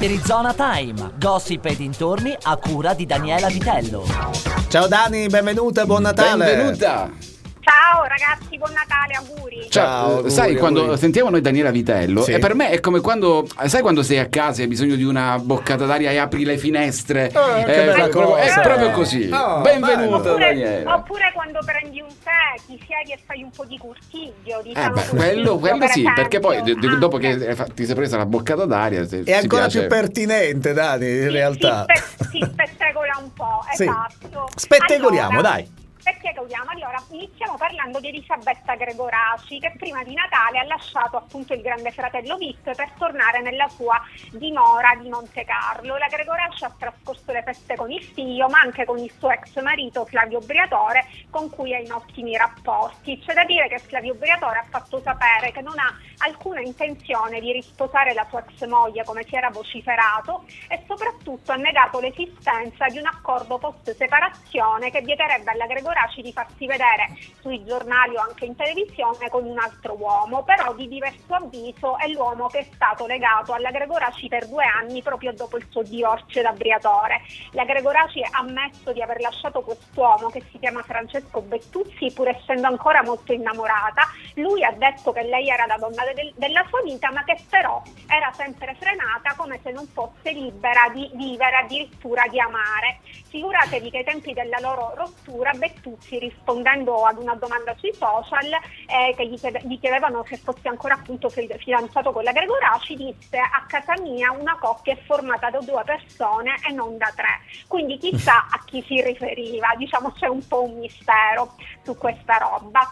Arizona Time, gossip e dintorni a cura di Daniela Vitello. Ciao Dani, benvenuta, buon Natale. Benvenuta. Ciao ragazzi, buon Natale, auguri. Ciao, auguri, sai, quando auguri. sentiamo noi Daniela Vitello, Sì. e per me è come quando, sai, quando sei a casa e hai bisogno di una boccata d'aria e apri le finestre. Che bella cosa. È proprio così. Oh, Benvenuta, Daniela. Oppure quando prendi un tè, ti siedi e fai un po' di cortiglio, diciamo così. Quello per sì, perché poi esempio. dopo che ti sei presa la boccata d'aria È ancora più pertinente, Dani, in realtà. Si spettegola un po', Sì. esatto. Spettegoliamo, Allora, dai. Spettegoliamo. Allora, iniziamo parlando di Elisabetta Gregoraci, che prima di Natale ha lasciato appunto il Grande Fratello VIP per tornare nella sua dimora di Monte Carlo. La Gregoraci ha trascorso le feste con il figlio, ma anche con il suo ex marito Flavio Briatore, con cui è in ottimi rapporti. C'è da dire che Flavio Briatore ha fatto sapere che non ha alcuna intenzione di risposare la sua ex moglie, come si era vociferato, e soprattutto ha negato l'esistenza di un accordo post-separazione che vieterebbe alla Gregoraci di farsi vedere sui giornali o anche in televisione con un altro uomo, però di diverso avviso è l'uomo che è stato legato alla Gregoraci per 2 anni proprio dopo il suo divorzio da Briatore. La Gregoraci ha ammesso di aver lasciato quest'uomo che si chiama Francesco Bettuzzi, pur essendo ancora molto innamorata. Lui ha detto che lei era la donna della sua vita, ma che però era sempre frenata, come se non fosse libera di vivere, addirittura di amare. Figuratevi che ai tempi della loro rottura Bettuzzi, rispondendo ad una domanda sui social che gli chiedevano se fosse ancora appunto fidanzato con la Gregoraci, disse: a casa mia una coppia è formata da 2 persone e non da 3. Quindi chissà a chi si riferiva, diciamo c'è un po' un mistero su questa roba.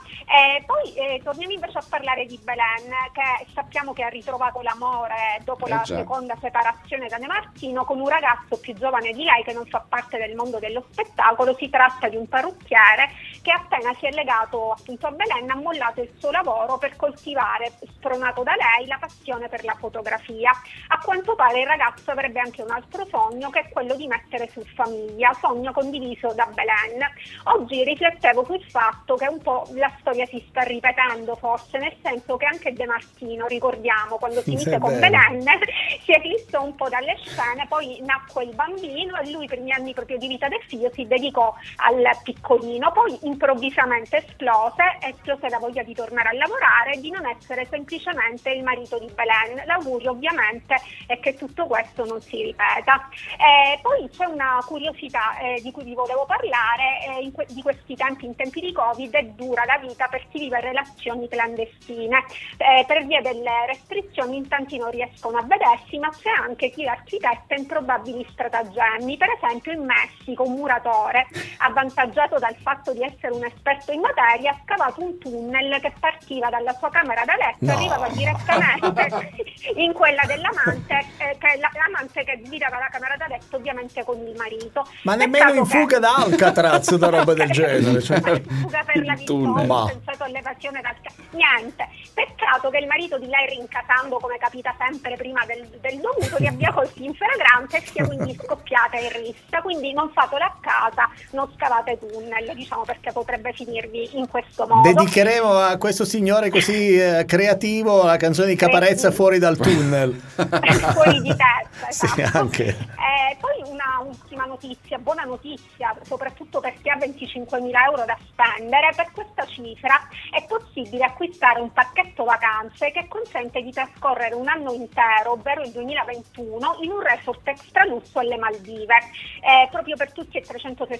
Poi torniamo invece a parlare di Belen, che sappiamo che ha ritrovato l'amore dopo la seconda separazione da De Martino con un ragazzo più giovane di lei che non fa parte del mondo dello spettacolo. Si tratta di un parrucchiere che appena si è legato appunto a Belen ha mollato il suo lavoro per coltivare, spronato da lei, la passione per la fotografia. A quanto pare il ragazzo avrebbe anche un altro sogno, che è quello di mettere su famiglia, sogno condiviso da Belen. Oggi riflettevo sul fatto che un po' la storia si sta ripetendo, forse, nel senso che anche De Martino, ricordiamo, quando si mise con Belen si eclissò un po' dalle scene, poi nacque il bambino e lui per gli anni proprio di vita del figlio si dedicò al piccolino, poi improvvisamente esplose la voglia di tornare a lavorare e di non essere semplicemente il marito di Belen. L'augurio ovviamente è che tutto questo non si ripeta. Poi c'è una curiosità di cui vi volevo parlare. Di questi tempi, in tempi di Covid, è dura la vita per chi vive relazioni clandestine. Per via delle restrizioni in tanti non riescono a vedersi, ma c'è anche chi architetta improbabili stratagemmi. Per esempio in Messico un muratore, avvantaggiato dal fatto di essere un esperto in materia, ha scavato un tunnel che partiva dalla sua camera da letto e arrivava direttamente in quella dell'amante, l'amante che guidava la camera da letto ovviamente con il marito. Ma nemmeno in fuga da Alcatraz una roba del genere, cioè. Fuga per la vittoria, pensato all'evasione niente. Peccato che il marito di lei, rincasando come capita sempre prima del dovuto, li abbia colti in flagranza e sia quindi scoppiata in rissa. Quindi non fatelo a casa, non scavate tunnel, diciamo, perché potrebbe finirvi in questo modo. Dedicheremo a questo signore così creativo la canzone di Caparezza, Fuori dal tunnel. Fuori di testa, esatto. Sì, anche. Poi una ultima notizia, buona notizia, soprattutto per chi ha 25.000 euro da spendere. Per questa cifra è possibile acquistare un pacchetto vacanze che consente di trascorrere un anno intero, ovvero il 2021, in un resort extra lusso alle Maldive, proprio per tutti e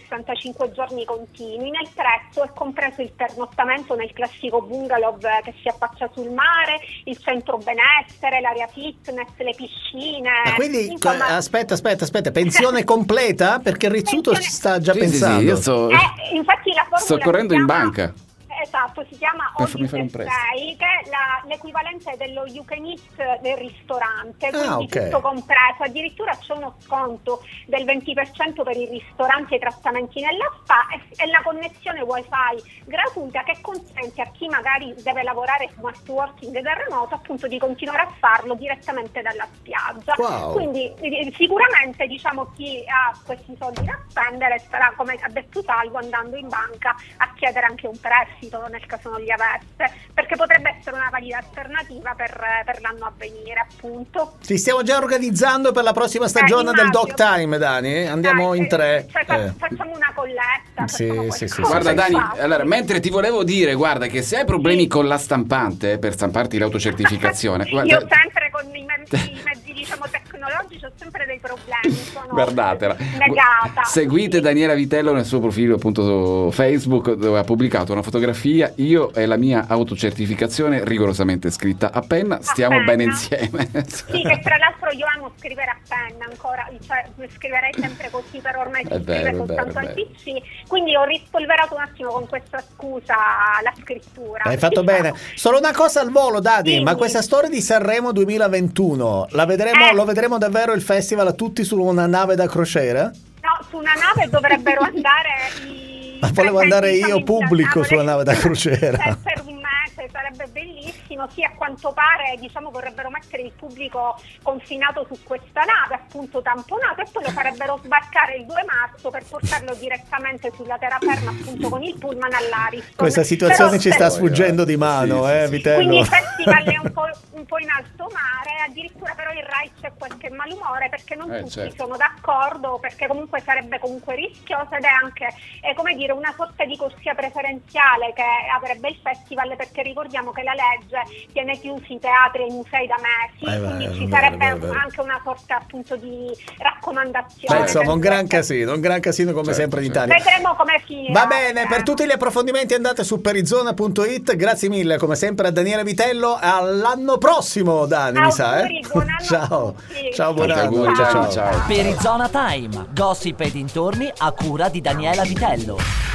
365 giorni continui. Nel prezzo è compreso il pernottamento nel classico bungalow che si affaccia sul mare, il centro benessere, l'area fitness, le piscine. Quindi insomma, aspetta, pensione completa? Perché il Rizzuto sta già pensando. Sì, infatti la formula sto correndo in banca. Esatto, si chiama Per farmi fare un prestito. che è l'equivalente dello you can eat del ristorante, quindi ok. tutto compreso. Addirittura c'è uno sconto del 20% per i ristoranti e i trattamenti nella spa e la connessione wifi gratuita che consente a chi magari deve lavorare smart working da remoto appunto di continuare a farlo direttamente dalla spiaggia. Wow. Quindi sicuramente, diciamo, chi ha questi soldi da spendere starà, come ha detto Salvo, andando in banca a chiedere anche un prestito nel caso non li avesse, perché potrebbe essere una valida alternativa per l'anno a venire, appunto. Ci stiamo già organizzando per la prossima stagione del Doc Time, Dani. Andiamo in 3. Facciamo una colletta. Sì. Guarda Dani, allora, mentre ti volevo dire, guarda, che se hai problemi con la stampante per stamparti l'autocertificazione, io sempre con i mezzi diciamo tecnologici ho sempre dei problemi, sono guardatela, negata. seguite Daniela Vitello nel suo profilo appunto su Facebook, dove ha pubblicato una fotografia, io e la mia autocertificazione rigorosamente scritta a penna, stiamo bene insieme. Sì, che tra l'altro io amo scrivere a penna ancora, cioè scriverei sempre così, per ormai si scrive soltanto al PC, quindi ho rispolverato un attimo con questa scusa la scrittura. Hai fatto bene. Solo una cosa al volo, Dani, ma questa storia di Sanremo 2021 lo vedremo davvero il festival a tutti su una nave da crociera? No, su una nave dovrebbero andare volevo andare io pubblico sulla nave da crociera. Per un mese sarebbe bellissimo. Sì, a quanto pare vorrebbero mettere il pubblico confinato su questa nave, appunto tamponato, e poi lo farebbero sbarcare il 2 marzo per portarlo direttamente sulla terraferma, appunto con il pullman all'Ariston. Questa situazione ci sta sfuggendo di mano, Vitello. Quindi il festival è un po' in alto mare, addirittura però il RAI c'è qualche malumore perché non tutti sono d'accordo, perché comunque sarebbe rischioso ed è anche come dire una sorta di corsia preferenziale che avrebbe il festival, perché ricordiamo che la legge tiene chiusi i teatri e i musei da mesi, quindi ci sarebbe anche una sorta appunto di raccomandazione. Beh, insomma, un gran casino come sempre in Italia. Vedremo come finirà. Va bene, per tutti gli approfondimenti andate su perizona.it. Grazie mille come sempre a Daniela Vitello, all'anno prossimo, Dani, mi sa. Ciao, buon anno. Ciao. Perizona Time, gossip e dintorni a cura di Daniela Vitello.